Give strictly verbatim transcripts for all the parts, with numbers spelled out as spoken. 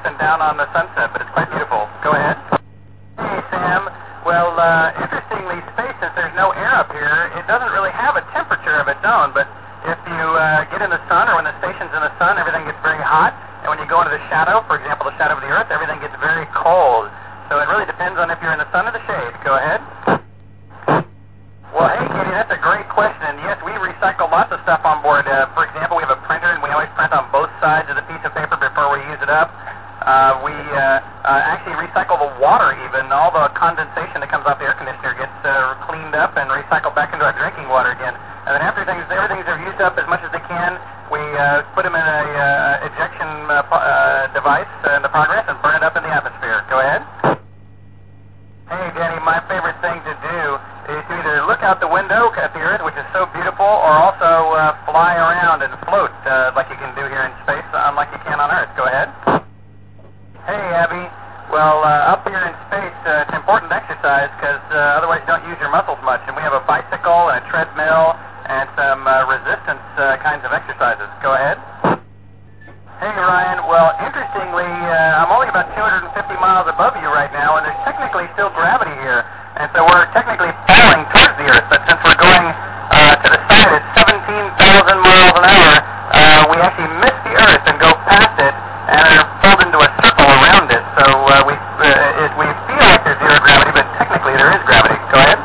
Earth and down on the sunset, but it's quite beautiful. Go ahead. Hey, Sam. Well, uh, interestingly, space, since there's no air up here, it doesn't really have a temperature of its own, but if you uh, get in the sun, or when the station's in the sun, everything gets very hot, and when you go into the shadow, for example, the shadow of the Earth, everything gets very cold. So it really depends on if you're in the sun or the shade. Go ahead. Well, hey, Katie, that's a great question. And yes, we recycle lots of stuff on board. Uh, for example, we have a printer, and we always print on both sides of the piece of paper before we use it up. Uh, we uh, uh, actually recycle the water even. All the condensation that comes off the air conditioner gets uh, cleaned up and recycled back into our drinking water again. And then after things, everything's are used up as much as they can, we uh, put them in a uh, ejection uh, uh, device uh, in the progress and burn it up in the atmosphere. Go ahead. Hey, Jenny, my favorite thing to do is to either look out the window at the Earth, which is so beautiful, or also uh, fly around and float uh, like you can do here in space, unlike you can on Earth. Go ahead. Hey, Abby. Well, uh, up here in space, uh, it's important to exercise because uh, otherwise you don't use your muscles much. And we have a bicycle and a treadmill and some uh, resistance uh, kinds of exercises. Go ahead. Hey, Ryan. Well, interestingly, uh, I'm only about two hundred fifty miles above you right now, and there's technically still gravity here. And so we're technically falling towards the Earth, but since we're going uh, to the side at seventeen thousand miles an hour, uh, we actually miss the Earth and go past it and are pulled into a circle around it. So uh, we uh, it, we feel like there's zero gravity, but technically there is gravity. Go ahead.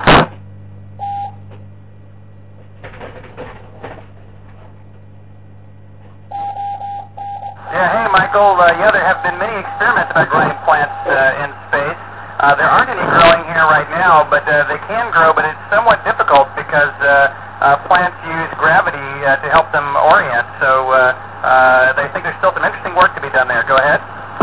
Yeah, hey, Michael. Uh, yeah, there have been many experiments about growing plants uh, in space. Uh, there aren't any growing here right now, but uh, they can grow, but it's somewhat difficult because uh, uh, plants use gravity uh, to help them orient. So uh, uh, they think there's still some interesting work to be done there. Go ahead.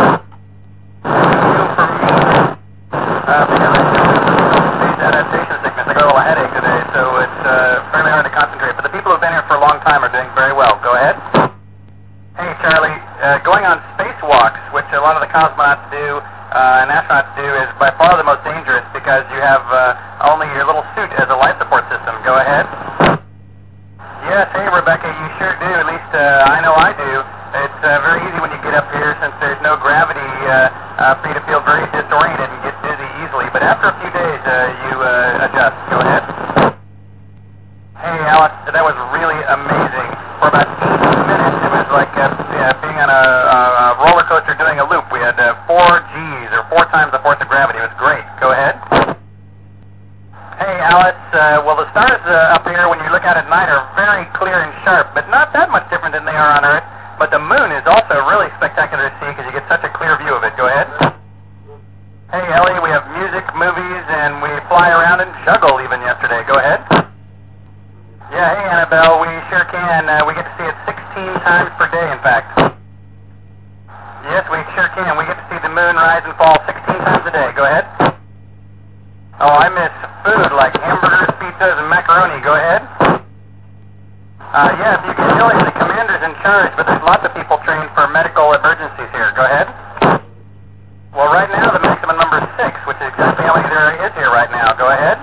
For me, uh, because I have space adaptation sickness, I got a little headache today, so it's uh, fairly hard to concentrate. But the people who've been here for a long time are doing very well. Go ahead. Hey, Charlie. Uh, going on spacewalks, which a lot of the cosmonauts do, Uh, and astronauts do, is by far the most dangerous because you have uh, only your little suit as a life support system. Go ahead. Yes, hey Rebecca, you sure do. At least uh, I know I do. It's uh, very easy when you get up here since there's no gravity uh, uh, for you to feel very disoriented and get dizzy easily. But after a few days, uh, you uh, adjust. Go ahead. Hey Alex, that was really amazing. For about eight minutes, it was like uh, yeah, being on a, a roller coaster doing a loop. We had uh, four G's, or four times the force of gravity. It was great. Go ahead. Hey, Alice. Uh, well, the stars uh, up here, when you look at at night, are very clear and sharp, but not that much different than they are on Earth. But the moon is also really spectacular to see because you get such a clear view of it. Go ahead. Hey, Ellie. We have music, movies, and we fly around and juggle even yesterday. Go ahead. Yeah, hey, Annabelle, we sure can. Uh, we get to see it sixteen times per day, in fact. Yes, we sure can. We get to see the moon rise and fall sixteen times a day. Go ahead. Oh, I miss food like hamburgers, pizzas, and macaroni. Go ahead. Uh, yeah, if you can tell, the commander's in charge, but there's lots of people trained for medical emergencies here. Go ahead. Well, right now, the maximum number is six, which is exactly how many there is here right now. Go ahead.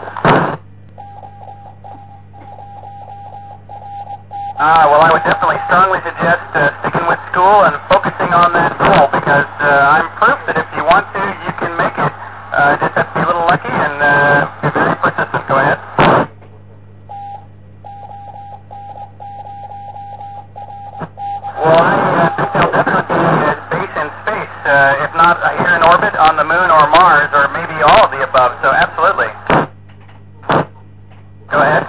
Ah, well, I would definitely strongly suggest uh, sticking with school and focusing on that goal because uh, I'm proof that if you want to, you can make it. Uh, just have to be a little lucky and uh, be very persistent. Go ahead. Well, I uh, think there'll definitely be a base in space, uh, if not uh, here in orbit on the moon or Mars, or maybe all of the above, so absolutely. Go ahead.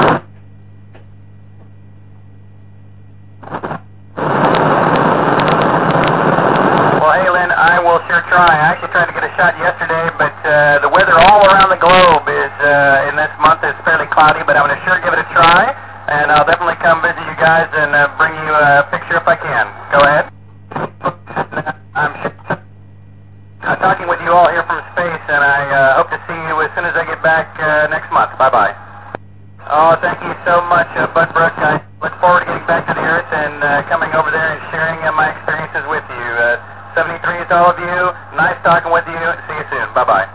Sure try. I actually tried to get a shot yesterday, but uh, the weather all around the globe is uh, in this month is fairly cloudy, but I'm going to sure give it a try, and I'll definitely come visit you guys and uh, bring you a picture if I can. Go ahead. I'm uh, talking with you all here from space, and I uh, hope to see you as soon as I get back uh, next month. Bye-bye. Oh, thank you so much, uh, Bud Brooke. I look forward to getting back to the Earth and uh, coming over there and sharing uh, my experiences with you. Uh, seventy-three is all of you. Nice talking with you. See you soon. Bye-bye.